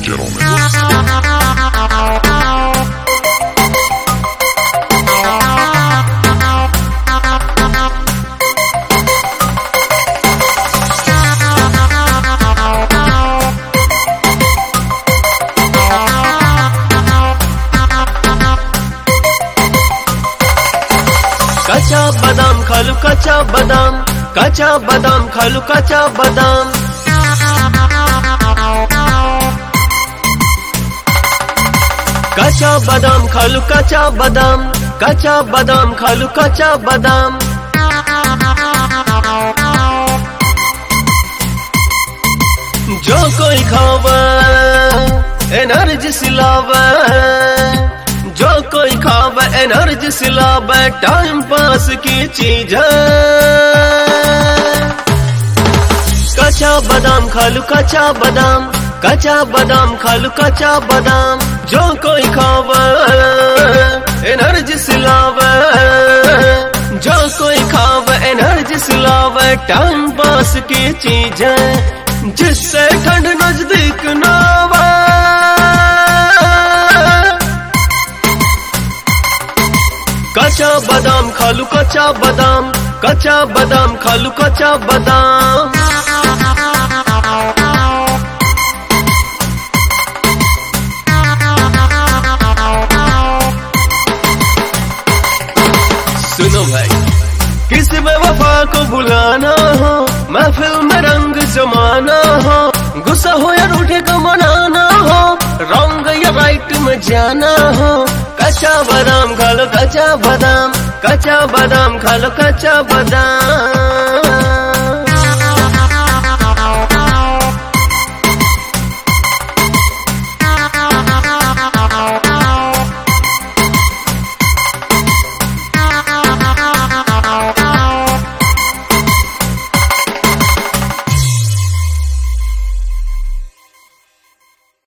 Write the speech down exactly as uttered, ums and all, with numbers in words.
gentlemen. कच्चा बादाम खालू कच्चा बादाम, कच्चा बादाम खालू कच्चा बादाम। कच्चा बादाम खालू कच्चा बादाम, कच्चा बादाम खालू कच्चा बादाम। जो कोई खावे एनर्जी सिलावे, जो कोई खावे एनर्जी सिलावे, टाइम पास की चीज है। कच्चा बादाम खालू कच्चा बादाम, कच्चा बादाम खालू कच्चा बादाम। जो कोई खावे एनर्जी सिलावे, जो कोई खावे एनर्जी सिलावे, टाइम पास की चीज है, जिससे ठंड नजदीक ना आवे। कच्चा बादाम खालू कच्चा बादाम, कच्चा बादाम खालू कच्चा बादाम। सुनो भाई, किसी बेवफा को बुलाना हो, महफिल में रंग जमाना हो, गुस्सा हो या रूठे को मनाना हो, रॉन्ग या राइट में जाना हो। कच्चा बादाम खालो कच्चा बादाम, कच्चा बादाम खालो कच्चा बादाम।